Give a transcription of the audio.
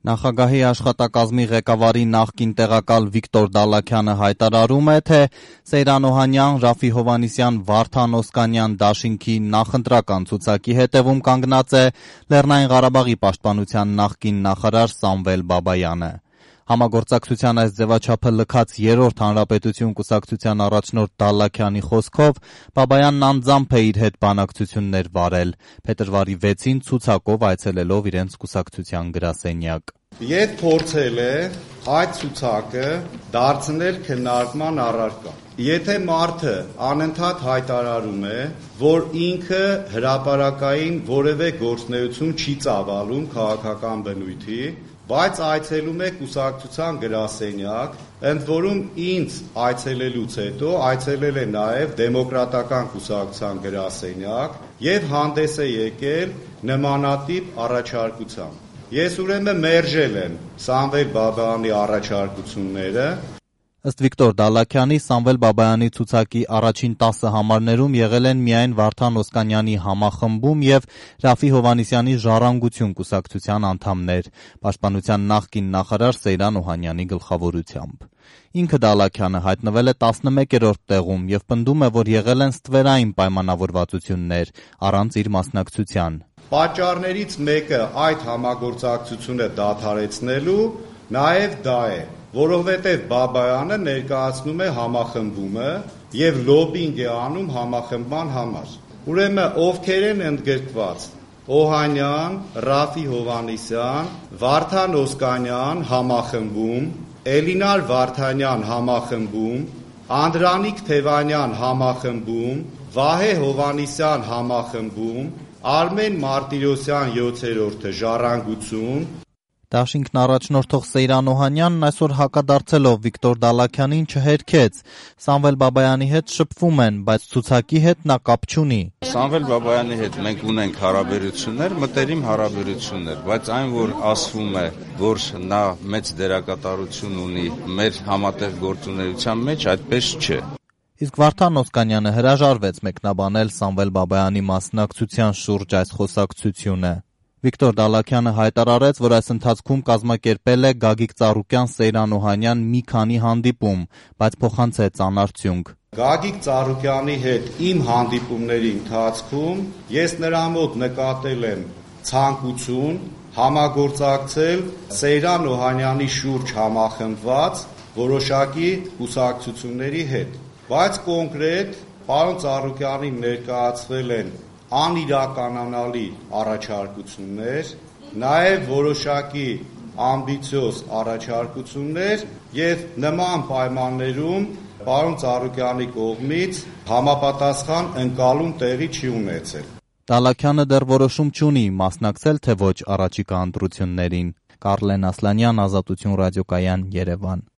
Նախագահի աշխատակազմի ղեկավարի նախկին տեղակալ Վիկտոր Դալաքյանը հայտարարում է, թե Սեյրան Օհանյան, Ռաֆի Հովհաննիսյան, Վարդան Օսկանյան դաշինքի նախընտրական ցուցակի հետևում կանգնած է Լեռնային Ղարաբաղի պաշտպանության նախկին նախարար Սամվել Բաբայանը։ Համագործակցության այս ձևաչափը լքած երրորդ հանրապետություն կուսակցության առաջնորդ Դալաքյանի խոսքով Բաբայանն անձամբ է իր հետ բանակցություններ վարել, փետրվարի 6-ին ցուցակով այցելելով իրենց կուսակցության գրասենյակ։ Եվ փորձել է այդ ցուցակը դարձնել քննարկման առարկա։ Եթե մարդը անընդհատ հայտարարում է, որ ինքը հրապարակային որևէ գործունեություն չի ծավալում քաղաքական բնույթի, բայց այցելում է կուսակցության գրասենյակ, ընդ որում ինձ այցելելուց հետո այցելել է նաև Դեմոկրատական կուսակցության գրասենյակ եւ հանդես է եկել նմանատիպ առաջարկությամբ։ Ես ուրեմն մերժել եմ Սամվել Բաբայանի առաջարկությունները։ Ըստ Վիկտոր Դալաքյանի, Սամվել Բաբայանի ցուցակի առաջին 10 համարներում եղել են միայն Վարդան Օսկանյանի համախմբում եւ Ռաֆի Հովհաննիսյանի Ժառանգություն կուսակցության անդամներ, պաշտպանության նախկին նախարար Սեյրան Օհանյանի գլխավորությամբ։ Ինքը Դալաքյանը հայտնվել է 11-րդ տեղում եւ պնդում է, որ եղել են ստվերային պայմանավորվածություններ առանց իր մասնակցության։ Պատճառներից մեկը այդ համագործակցությունը դադարեցնելու նաև դա է, որովհետև Բաբայանը ներկայացնում է համախմբումը եւ լոբինգ է անում համախմբման համար։ Ուրեմն ովքեր են ընդգրկված Օհանյան, Ռաֆի Հովհաննիսյան, Վարդան Օսկանյան համախմբում, Էլինար Վարդանյան համախմբում, Անդրանիկ Թևանյան համախմբում, Վահե Հովհաննիսյան համախմբում, Արմեն Մարտիրոսյան 7-րդը Ժառանգություն։ Դաշինքն առաջնորդող Սեյրան Օհանյանն այսօր հակադարձելով Վիկտոր Դալաքյանին չհերքեց։ Սամվել Բաբայանի հետ շփվում են, բայց ցուցակի հետ նա կապ չունի։ Սամվել Բաբայանի հետ մենք ունենք հարաբերություններ, մտերիմ հարաբերություններ, բայց այն, որ ասվում է, որ նա մեծ դերակատարություն ունի մեր համատեղ գործունեության մեջ, այդպես չէ։ Իսկ Վարդան Օսկանյանը հրաժարվեց մեկնաբանել Սամվել Բաբայանի մասնակցության շուրջ այս խոսակցությունը։ Վիկտոր Դալաքյանը հայտարարեց, որ այս ընթացքում կազմակերպել է Գագիկ Ծառուկյան, Սեյրան Օհանյան մի քանի հանդիպում, բայց փոխանցեց անարդյունք։ Գագիկ Ծառուկյանի հետ իմ հանդիպումների ընթացքում ես նրա մոտ նկատել եմ ցանկություն համագործակցել Սեյրան Օհանյանի շուրջ համախմբված որոշակի կուսակցությունների հետ, բայց կոնկրետ պարոն Ծառուկյանին ներկայացվել են անիրականանալի առաջարկություններ, նաև որոշակի ամբիցիոզ առաջարկություններ եւ նման պայմաններում պարոն Ծառուկյանի կողմից համապատասխան ընկալում տեղի չի ունեցել։ Դալաքյանը դեռ որոշում չունի մասնակցել թե ոչ առաջիկա ընտրություններին։ Կարլեն Ասլանյան, Ազատություն ռադիոկայան, Երևան։